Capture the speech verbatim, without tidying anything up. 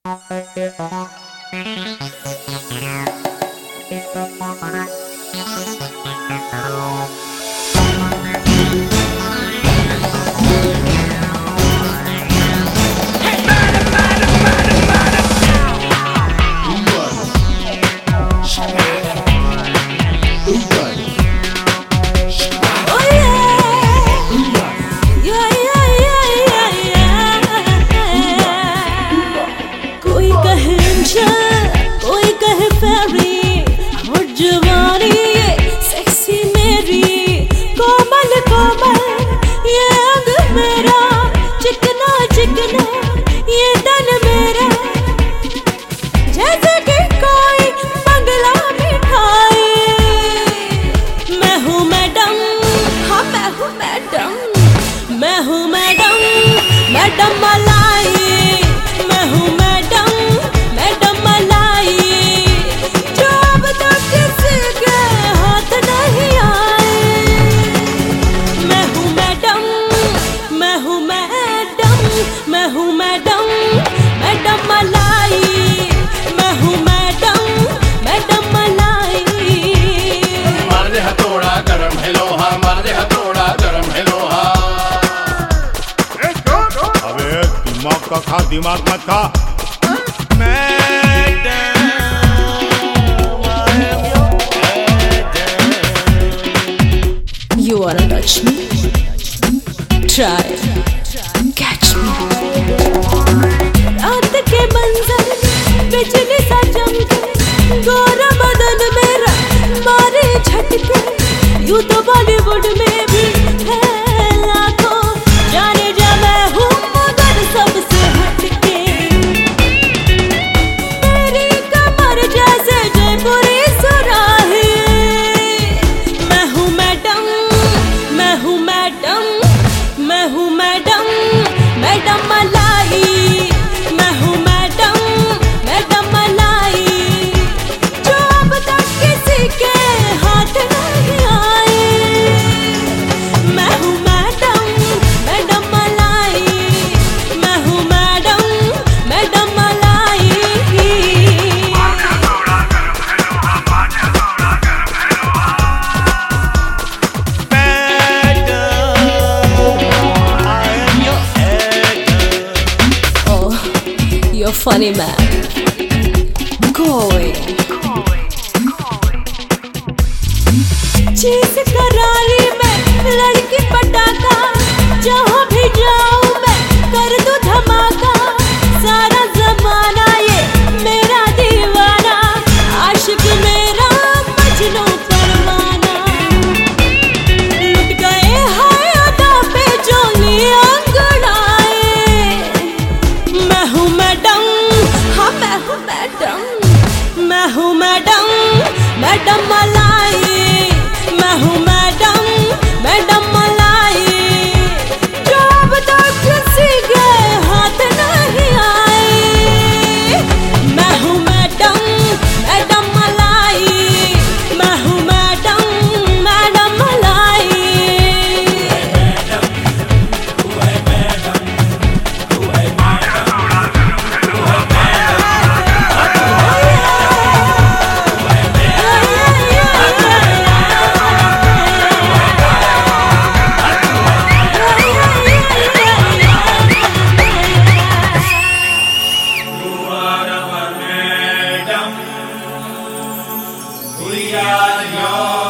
मैं हूँ madam, madam मलाई। मैं हूँ मैडम, मैडम मलाई। जो अब तक किसी के हाथ नहीं आए। मैं हूँ मैडम, मैं हूँ मैडम, मैं हूँ मैडम, मैडम मलाई। मैं हूँ मैडम, मैडम मलाई। मार दे हथौड़ा गरम है लोहा, मार दे हथौड़ा गरम है लोहा। दिमाग का खा, दिमाग मत खा। You wanna touch me? Try, catch me. रात के मंजर बिजली सा चमके, गोरा बदन मेरा मारे झटके। यूं तो बॉलीवुड में भी है लाखों, जाने जा मैं हूँ मगर सबसे हटके। तेरी कमर जैसे जयपुरी सुराही। मैं हूँ मैडम, मैं हूँ मैडम, मैं हूँ मैडम, मैडम मलाई। मैं हूँ मैडम, मैडम मलाई। जो अब तक किसी के हाथ नहीं आए। मैं हूँ मैडम, मैडम मलाई। मैं हूँ मैडम, मैडम मलाई। Oh, you're funny man. Go away. चीज करारी मैं लड़की पटाखा, जहाँ भी जाऊँ मैं कर दूँ धमाका। सारा जमाना ये मेरा दीवाना, आशिक मेरा मजनू परवाना। लुट गए हैं अदा पे जो अंगड़ाए। मैं हूँ मैडम, हाँ मैं हूँ मैडम, मैं हूँ मैडम, मैडम मलाई। मैं हूँ मैडम, मैडम मलाई। जो अब तक किसी के हाथ नहीं आए। मैं हूँ मैडम, मैडम मलाई। मैं हूँ मैडम, मैडम मलाई। We are your